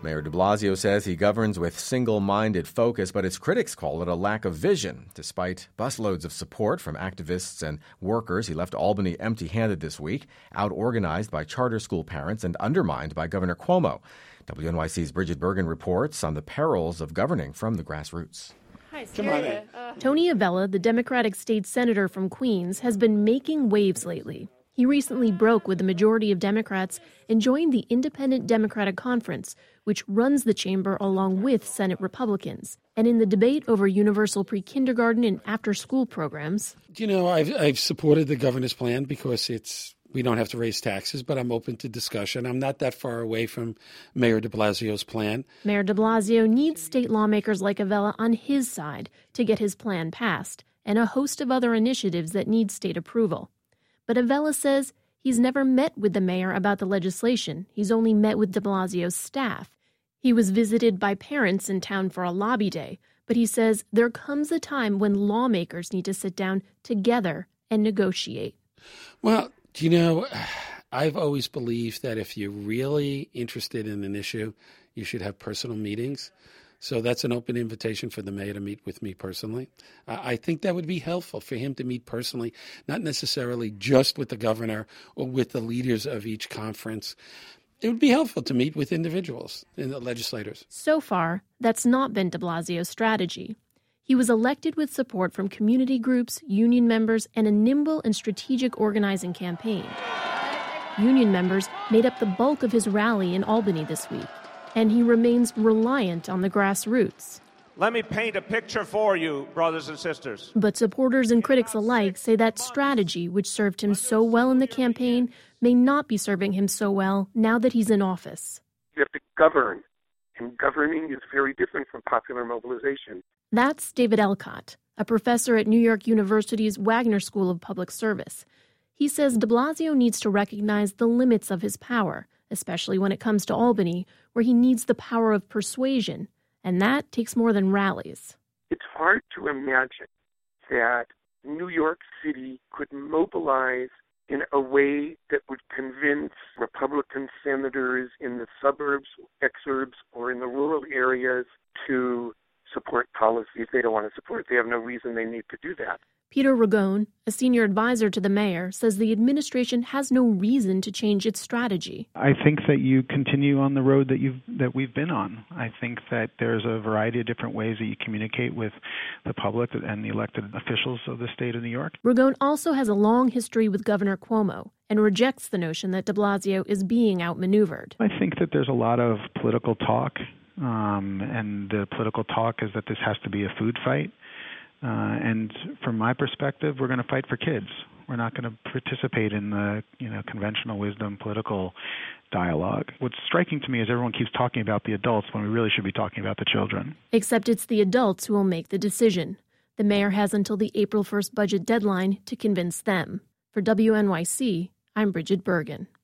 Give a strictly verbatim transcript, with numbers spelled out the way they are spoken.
Mayor de Blasio says he governs with single-minded focus, but his critics call it a lack of vision. Despite busloads of support from activists and workers, he left Albany empty-handed this week, out-organized by charter school parents and undermined by Governor Cuomo. W N Y C's Bridget Bergen reports on the perils of governing from the grassroots. Hi, Syria. Uh, Tony Avella, the Democratic state senator from Queens, has been making waves lately. He recently broke with the majority of Democrats and joined the Independent Democratic Conference, which runs the chamber along with Senate Republicans. And in the debate over universal pre-kindergarten and after-school programs... You know, I've, I've supported the governor's plan because it's we don't have to raise taxes, but I'm open to discussion. I'm not that far away from Mayor de Blasio's plan. Mayor de Blasio needs state lawmakers like Avella on his side to get his plan passed, and a host of other initiatives that need state approval. But Avella says he's never met with the mayor about the legislation. He's only met with de Blasio's staff. He was visited by parents in town for a lobby day, but he says there comes a time when lawmakers need to sit down together and negotiate. Well, you know, I've always believed that if you're really interested in an issue, you should have personal meetings. So that's an open invitation for the mayor to meet with me personally. I think that would be helpful for him to meet personally, not necessarily just with the governor or with the leaders of each conference. It would be helpful to meet with individuals and the legislators. So far, that's not been de Blasio's strategy. He was elected with support from community groups, union members, and a nimble and strategic organizing campaign. Union members made up the bulk of his rally in Albany this week, and he remains reliant on the grassroots. Let me paint a picture for you, brothers and sisters. But supporters and critics alike say that strategy, which served him so well in the campaign, may not be serving him so well now that he's in office. You have to govern, and governing is very different from popular mobilization. That's David Elcott, a professor at New York University's Wagner School of Public Service. He says de Blasio needs to recognize the limits of his power, especially when it comes to Albany, where he needs the power of persuasion, and that takes more than rallies. It's hard to imagine that New York City could mobilize in a way that would convince Republican senators in the suburbs, exurbs, or in the rural areas to support policies they don't want to support. They have no reason they need to do that. Peter Ragone, a senior advisor to the mayor, says the administration has no reason to change its strategy. I think that you continue on the road that you've that we've been on. I think that there's a variety of different ways that you communicate with the public and the elected officials of the state of New York. Ragone also has a long history with Governor Cuomo and rejects the notion that de Blasio is being outmaneuvered. I think that there's a lot of political talk, um, and the political talk is that this has to be a food fight. Uh, and from my perspective, we're going to fight for kids. We're not going to participate in the, you know, conventional wisdom political dialogue. What's striking to me is everyone keeps talking about the adults when we really should be talking about the children. Except it's the adults who will make the decision. The mayor has until the April first budget deadline to convince them. For W N Y C, I'm Bridget Bergen.